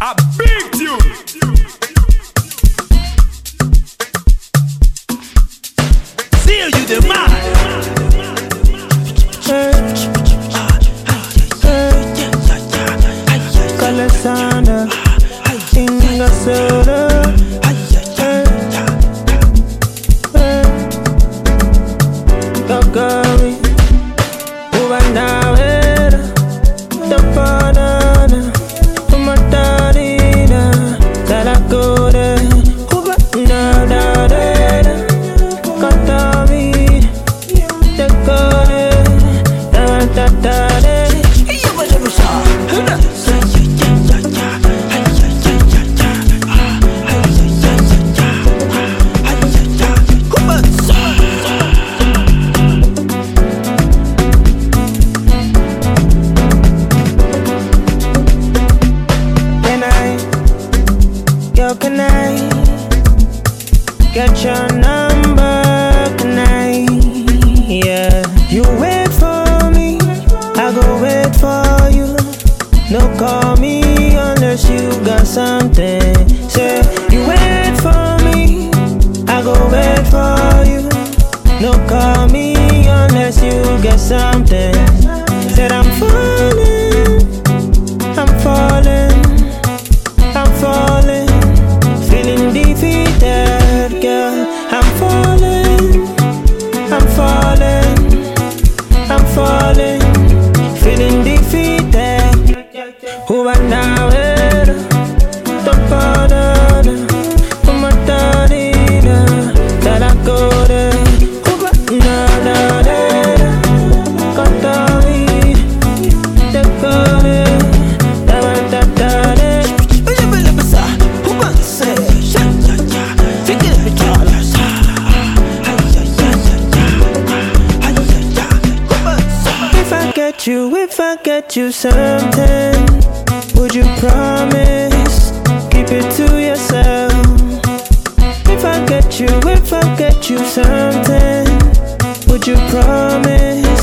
A big tune. See you the man. Alexander, Inga Soda. Gagari, Ubanawera, Tapanana, Umatarina, Talakore, Ubanadadera, Katami, Tekore, Tatatare. Yo, can I get your number? Can I? Yeah. You wait for me, I go wait for you. No call me unless you got something. Say you wait for me, I go wait for you. No call me unless you get something. Said I'm falling, I'm falling, I'm falling. Feeling defeated, girl. I'm falling, I'm falling, I'm falling. Feeling defeated. Who I now head? Tapadana, Umatarina, Talakore, Ubanadadera, Katami, Tekore, Tavatare. If I get you something, would you promise? Keep it to yourself. If I get you something, would you promise?